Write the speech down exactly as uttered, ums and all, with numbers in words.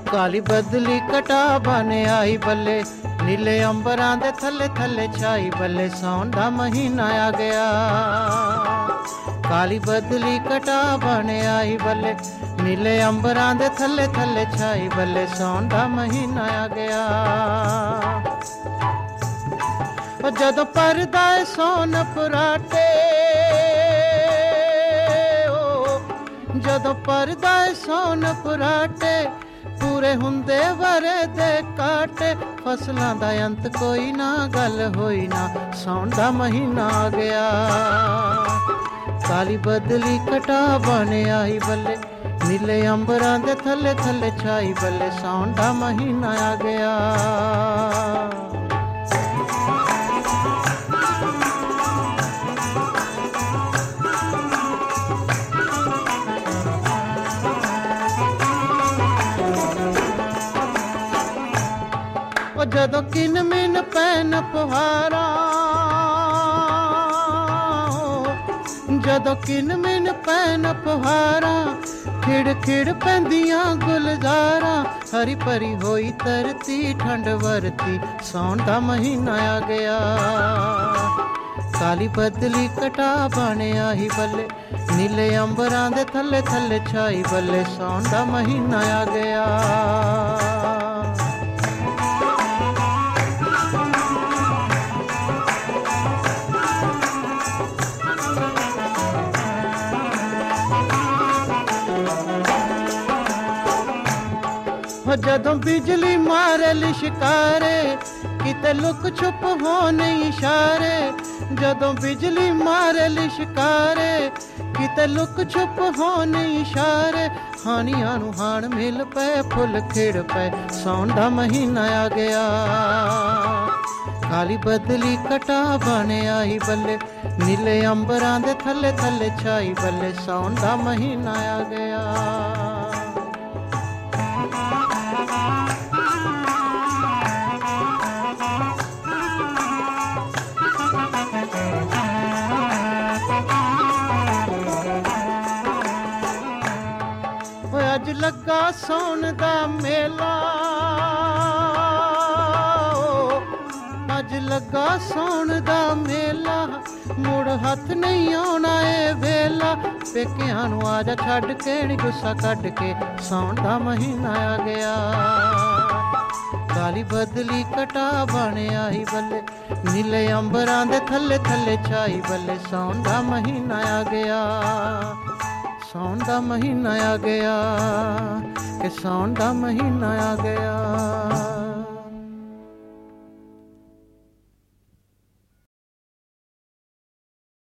काली बदली कटा बन आई बल्ले, नीले अंबरां दे थल्ले थल्ले छाई बल्ले, सौन दा महीना आ गया। काली बदली कटा बन आई बल्ले, नीले अंबरां दे थल्ले थल्ले छाई बल्ले, सौन दा महीना आ गया। जदों परदा सोन फराटे, जदों परदा सोन फराटे, पूरे हुंदे वरे दे काटे, फसलां दा अंत कोई ना, गल होई ना, सौन दा महीना आ गया। काली बदली कटा बन आई बल्ले, नीले अंबरां दे थल्ले थल्ले छाई बल्ले, सौन दा महीना आ गया। जदों किन मिन पैन पुहारा, जदों किन मिन पैन पुहारा, खिड़ खिड़ पैंदियां गुलजारा, हरी भरी होई धरती ठंड वरती, सौन दा महीना आ गया। काली बदली कटा बन आई बल्ले, नीले अंबरां दे थल्ले थल्ले छाई बल्ले, सौन दा महीना आ गया। जदों बिजली मारे लिशकारे, किते लुक छुप होने इशारे, जदों बिजली मारे लिशकारे, किते लुक छुप होने इशारे, हानियां नूं हाण मिल पे, फुल खिड़ पे, सौन दा महीना आ गया। काली बदली कटा बन आई बल्ले, नीले अंबरां दे थल्ले थल्ले छाई बल्ले, सौन दा महीना आ गया। अज लगा सौन दा मेला, अज लगा सौन दा मेला, मुड़ हथ नहीं आना ए वेला, पेकियां नूं आजा छड्ड के नी गुस्सा कढ के, सौन दा महीना आ गया। काली बदली कटा बन आई बल्ले, नीले अंबरां दे थल्ले थल्ले छाई बल्ले, सौन दा महीना आ गया। सौन दा महीना आ गया, कि सौन दा महीना आ गया।